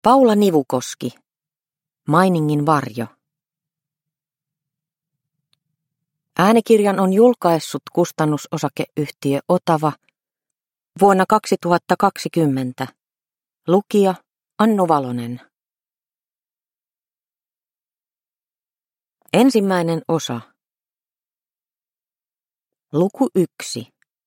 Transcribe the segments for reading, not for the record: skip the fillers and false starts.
Paula Nivukoski, Mainingin varjo. Äänikirjan on julkaissut kustannusosakeyhtiö Otava vuonna 2020. Lukija Annu Valonen. Ensimmäinen osa. Luku 1.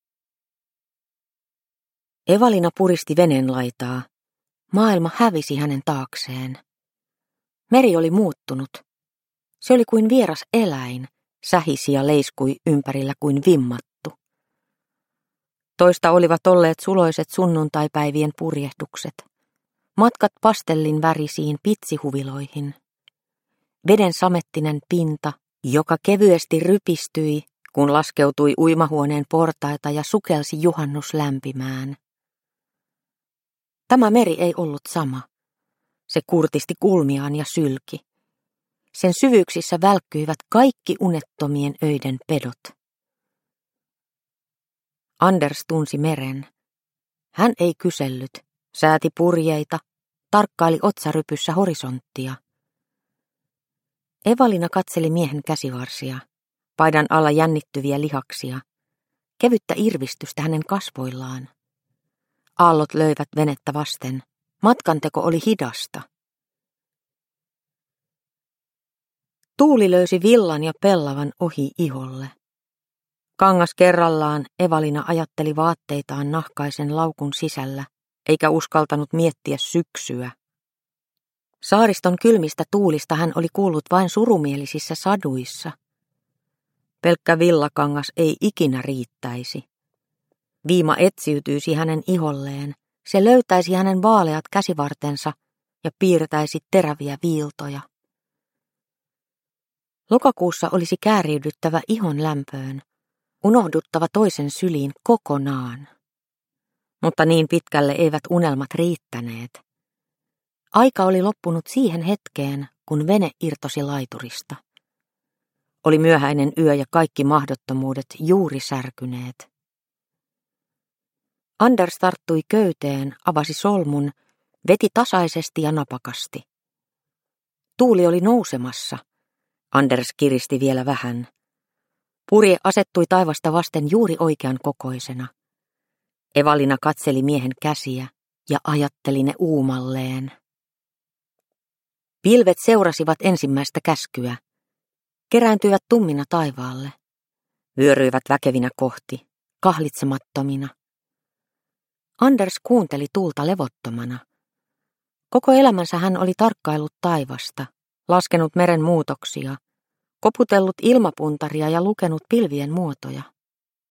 Evalina puristi veneenlaitaa. Maailma hävisi hänen taakseen. Meri oli muuttunut. Se oli kuin vieras eläin, sähisi ja leiskui ympärillä kuin vimmattu. Toista olivat olleet suloiset sunnuntaipäivien purjehdukset. Matkat pastellin värisiin pitsihuviloihin. Veden samettinen pinta, joka kevyesti rypistyi, kun laskeutui uimahuoneen portaita ja sukelsi juhannuslämpimään. Tämä meri ei ollut sama. Se kurtisti kulmiaan ja sylki. Sen syvyyksissä välkkyivät kaikki unettomien öiden pedot. Anders tunsi meren. Hän ei kysellyt, sääti purjeita, tarkkaili otsarypyssä horisonttia. Evalina katseli miehen käsivarsia, paidan alla jännittyviä lihaksia, kevyttä irvistystä hänen kasvoillaan. Aallot löivät venettä vasten. Matkanteko oli hidasta. Tuuli löysi villan ja pellavan ohi iholle. Kangas kerrallaan Evalina ajatteli vaatteitaan nahkaisen laukun sisällä, eikä uskaltanut miettiä syksyä. Saariston kylmistä tuulista hän oli kuullut vain surumielisissä saduissa. Pelkkä villakangas ei ikinä riittäisi. Viima etsiytyisi hänen iholleen, se löytäisi hänen vaaleat käsivartensa ja piirtäisi teräviä viiltoja. Lokakuussa olisi kääriydyttävä ihon lämpöön, unohduttava toisen syliin kokonaan. Mutta niin pitkälle eivät unelmat riittäneet. Aika oli loppunut siihen hetkeen, kun vene irtosi laiturista. Oli myöhäinen yö ja kaikki mahdottomuudet juuri särkyneet. Anders tarttui köyteen, avasi solmun, veti tasaisesti ja napakasti. Tuuli oli nousemassa. Anders kiristi vielä vähän. Purje asettui taivasta vasten juuri oikean kokoisena. Evalina katseli miehen käsiä ja ajatteli ne uumalleen. Pilvet seurasivat ensimmäistä käskyä. Kerääntyivät tummina taivaalle. Vyöryivät väkevinä kohti, kahlitsemattomina. Anders kuunteli tuulta levottomana. Koko elämänsä hän oli tarkkaillut taivasta, laskenut meren muutoksia, koputellut ilmapuntaria ja lukenut pilvien muotoja.